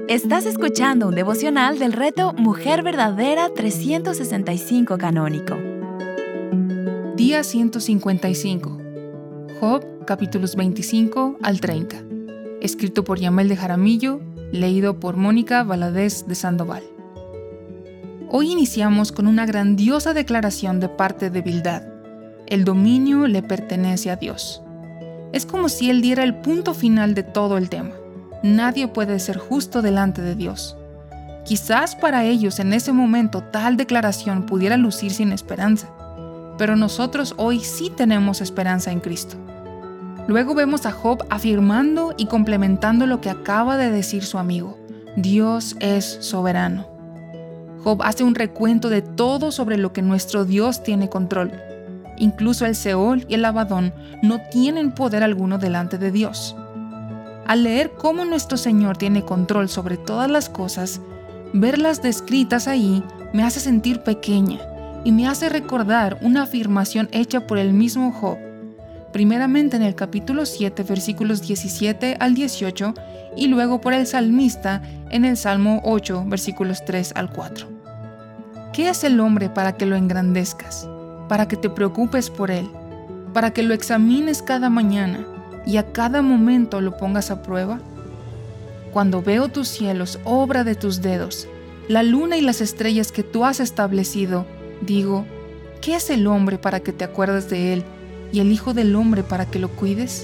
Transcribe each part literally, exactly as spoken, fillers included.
Estás escuchando un devocional del reto Mujer Verdadera trescientos sesenta y cinco Canónico. Día ciento cincuenta y cinco. Job, capítulos veinticinco al treinta. Escrito por Yamel de Jaramillo, leído por Mónica Valadez de Sandoval. Hoy iniciamos con una grandiosa declaración de parte de Bildad. El dominio le pertenece a Dios. Es como si él diera el punto final de todo el tema. Nadie puede ser justo delante de Dios. Quizás para ellos en ese momento tal declaración pudiera lucir sin esperanza, pero nosotros hoy sí tenemos esperanza en Cristo. Luego vemos a Job afirmando y complementando lo que acaba de decir su amigo. Dios es soberano. Job hace un recuento de todo sobre lo que nuestro Dios tiene control. Incluso el Seol y el Abadón no tienen poder alguno delante de Dios. Al leer cómo nuestro Señor tiene control sobre todas las cosas, verlas descritas ahí me hace sentir pequeña y me hace recordar una afirmación hecha por el mismo Job, primeramente en el capítulo siete, versículos diecisiete al dieciocho, y luego por el salmista en el Salmo ocho, versículos tres al cuatro. ¿Qué es el hombre para que lo engrandezcas? Para que te preocupes por él, para que lo examines cada mañana y a cada momento lo pongas a prueba? Cuando veo tus cielos, obra de tus dedos, la luna y las estrellas que tú has establecido, digo, ¿qué es el hombre para que te acuerdes de él y el hijo del hombre para que lo cuides?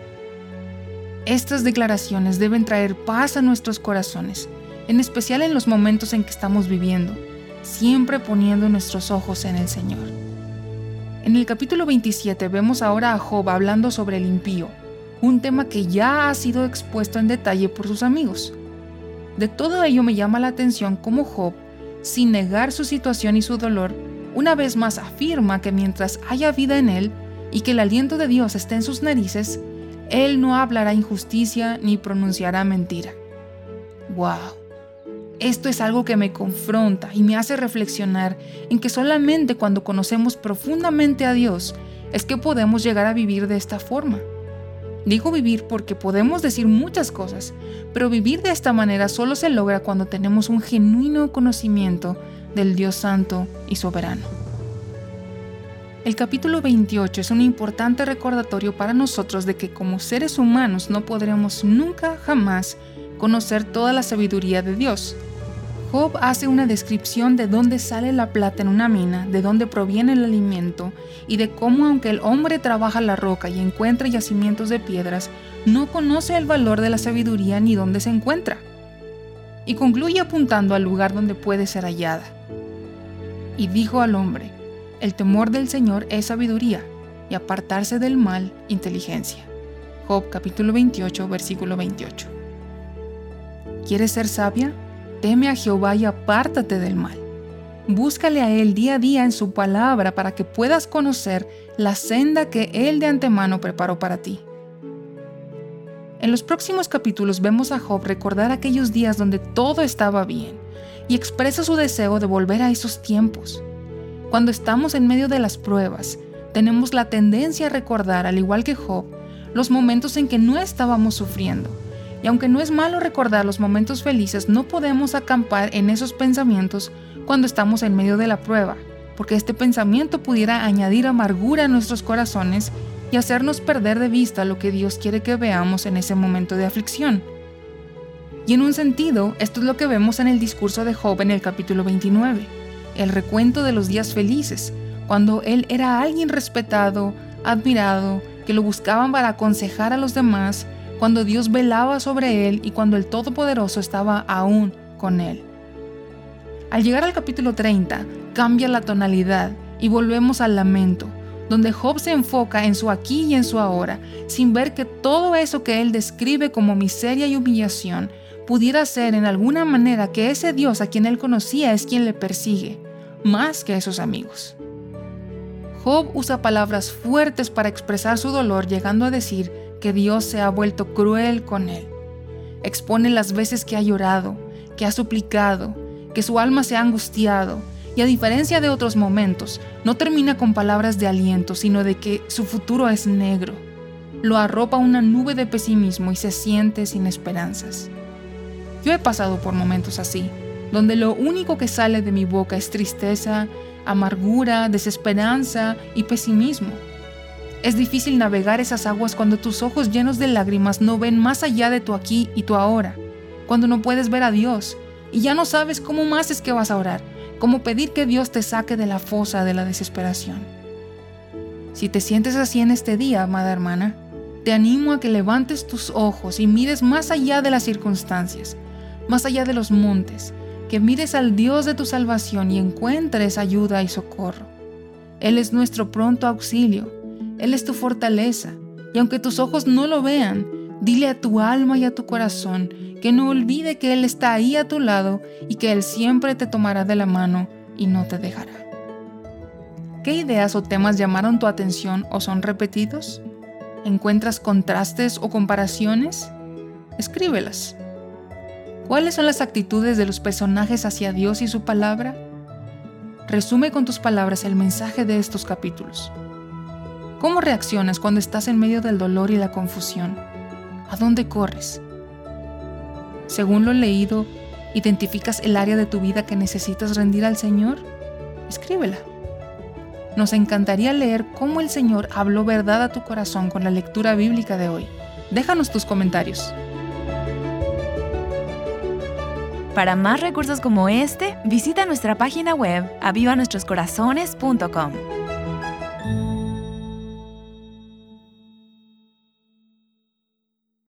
Estas declaraciones deben traer paz a nuestros corazones, en especial en los momentos en que estamos viviendo, siempre poniendo nuestros ojos en el Señor. En el capítulo veintisiete vemos ahora a Job hablando sobre el impío, un tema que ya ha sido expuesto en detalle por sus amigos. De todo ello me llama la atención cómo Job, sin negar su situación y su dolor, una vez más afirma que mientras haya vida en él y que el aliento de Dios esté en sus narices, él no hablará injusticia ni pronunciará mentira. ¡Wow! Esto es algo que me confronta y me hace reflexionar en que solamente cuando conocemos profundamente a Dios es que podemos llegar a vivir de esta forma. Digo vivir porque podemos decir muchas cosas, pero vivir de esta manera solo se logra cuando tenemos un genuino conocimiento del Dios Santo y Soberano. El capítulo veintiocho es un importante recordatorio para nosotros de que como seres humanos no podremos nunca jamás conocer toda la sabiduría de Dios. Job hace una descripción de dónde sale la plata en una mina, de dónde proviene el alimento y de cómo aunque el hombre trabaja la roca y encuentra yacimientos de piedras, no conoce el valor de la sabiduría ni dónde se encuentra. Y concluye apuntando al lugar donde puede ser hallada. Y dijo al hombre, el temor del Señor es sabiduría y apartarse del mal, inteligencia. Job capítulo veintiocho, versículo veintiocho. ¿Quieres ser sabia? Teme a Jehová y apártate del mal. Búscale a Él día a día en su palabra para que puedas conocer la senda que Él de antemano preparó para ti. En los próximos capítulos vemos a Job recordar aquellos días donde todo estaba bien y expresa su deseo de volver a esos tiempos. Cuando estamos en medio de las pruebas, tenemos la tendencia a recordar, al igual que Job, los momentos en que no estábamos sufriendo. Y aunque no es malo recordar los momentos felices, no podemos acampar en esos pensamientos cuando estamos en medio de la prueba, porque este pensamiento pudiera añadir amargura a nuestros corazones y hacernos perder de vista lo que Dios quiere que veamos en ese momento de aflicción. Y en un sentido, esto es lo que vemos en el discurso de Job en el capítulo veintinueve, el recuento de los días felices, cuando él era alguien respetado, admirado, que lo buscaban para aconsejar a los demás, cuando Dios velaba sobre él y cuando el Todopoderoso estaba aún con él. Al llegar al capítulo treinta, cambia la tonalidad y volvemos al lamento, donde Job se enfoca en su aquí y en su ahora, sin ver que todo eso que él describe como miseria y humillación pudiera ser en alguna manera que ese Dios a quien él conocía es quien le persigue, más que a esos amigos. Job usa palabras fuertes para expresar su dolor, llegando a decir que Dios se ha vuelto cruel con él. Expone las veces que ha llorado, que ha suplicado, que su alma se ha angustiado, y a diferencia de otros momentos, no termina con palabras de aliento, sino de que su futuro es negro. Lo arropa una nube de pesimismo y se siente sin esperanzas. Yo he pasado por momentos así, donde lo único que sale de mi boca es tristeza, amargura, desesperanza y pesimismo. Es difícil navegar esas aguas cuando tus ojos llenos de lágrimas no ven más allá de tu aquí y tu ahora, cuando no puedes ver a Dios y ya no sabes cómo más es que vas a orar, cómo pedir que Dios te saque de la fosa de la desesperación. Si te sientes así en este día, amada hermana, te animo a que levantes tus ojos y mires más allá de las circunstancias, más allá de los montes, que mires al Dios de tu salvación y encuentres ayuda y socorro. Él es nuestro pronto auxilio, Él es tu fortaleza, y aunque tus ojos no lo vean, dile a tu alma y a tu corazón que no olvide que Él está ahí a tu lado y que Él siempre te tomará de la mano y no te dejará. ¿Qué ideas o temas llamaron tu atención o son repetidos? ¿Encuentras contrastes o comparaciones? Escríbelas. ¿Cuáles son las actitudes de los personajes hacia Dios y su palabra? Resume con tus palabras el mensaje de estos capítulos. ¿Cómo reaccionas cuando estás en medio del dolor y la confusión? ¿A dónde corres? Según lo leído, ¿identificas el área de tu vida que necesitas rendir al Señor? Escríbela. Nos encantaría leer cómo el Señor habló verdad a tu corazón con la lectura bíblica de hoy. Déjanos tus comentarios. Para más recursos como este, visita nuestra página web aviva nuestros corazones punto com.